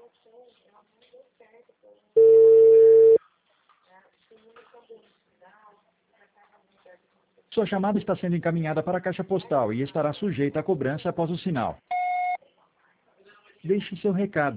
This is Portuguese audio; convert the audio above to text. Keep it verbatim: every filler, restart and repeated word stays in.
Sua chamada está sendo encaminhada para a caixa postal e estará sujeita a cobrança após o sinal. Deixe seu recado.